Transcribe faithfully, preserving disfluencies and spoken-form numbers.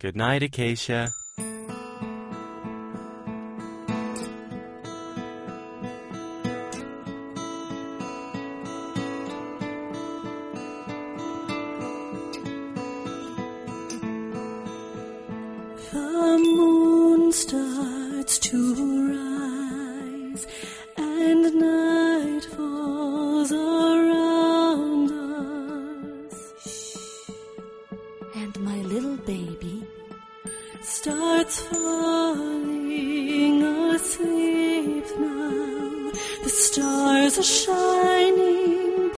Good night, Acacia. The moon starts to rise, and night falls around us. And my little baby starts falling asleep now. The stars are shining